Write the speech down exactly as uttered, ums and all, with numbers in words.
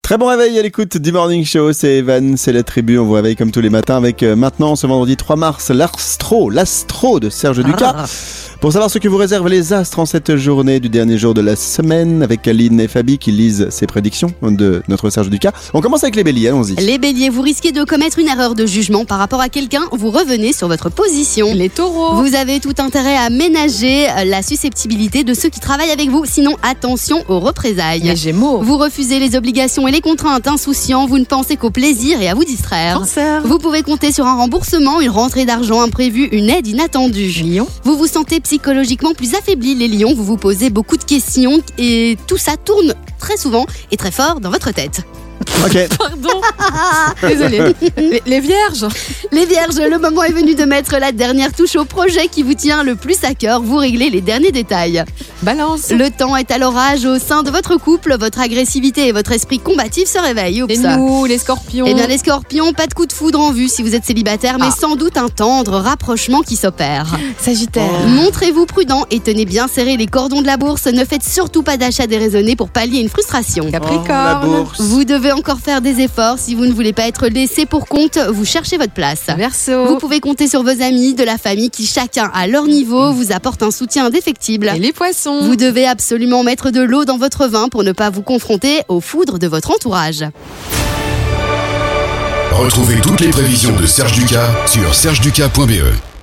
Très bon réveil à l'écoute du Morning Show, c'est Evan, c'est la tribu, on vous réveille comme tous les matins avec euh, maintenant ce vendredi trois mars, l'astro, l'astro de Serge Ducas. Ah. Pour savoir ce que vous réservent les astres en cette journée du dernier jour de la semaine, avec Aline et Fabi qui lisent ces prédictions de notre Serge Ducas. On commence avec les béliers, allons-y. Les béliers, vous risquez de commettre une erreur de jugement par rapport à quelqu'un, vous revenez sur votre position. Les taureaux, vous avez tout intérêt à ménager la susceptibilité de ceux qui travaillent avec vous, sinon attention aux représailles. Les gémeaux, vous refusez les obligations et les contraintes, insouciants, vous ne pensez qu'au plaisir et à vous distraire. Cancer, vous pouvez compter sur un remboursement, une rentrée d'argent imprévue, une aide inattendue. Lion, vous vous sentez psychologiquement plus affaibli, les lions, vous vous posez beaucoup de questions et tout ça tourne très souvent et très fort dans votre tête. Ok. Pardon. Désolée. Les, les vierges. Les vierges, le moment est venu de mettre la dernière touche au projet qui vous tient le plus à cœur. Vous réglez les derniers détails. Balance. Le temps est à l'orage au sein de votre couple. Votre agressivité et votre esprit combatif se réveillent. Oups. Et nous, les scorpions. Eh bien, les scorpions, pas de coup de foudre en vue si vous êtes célibataire, mais ah. sans doute un tendre rapprochement qui s'opère. Sagittaire. Oh. Montrez-vous prudent et tenez bien serré les cordons de la bourse. Ne faites surtout pas d'achat déraisonné pour pallier une frustration. Capricorne. Oh, la bourse. Vous devez encore faire des efforts. Si vous ne voulez pas être laissé pour compte, vous cherchez votre place. Verseau. Vous pouvez compter sur vos amis, de la famille qui, chacun à leur niveau, vous apporte un soutien indéfectible. Et les poissons. Vous devez absolument mettre de l'eau dans votre vin pour ne pas vous confronter aux foudres de votre entourage. Retrouvez toutes les prévisions de Serge Ducas sur serge ducas point b e.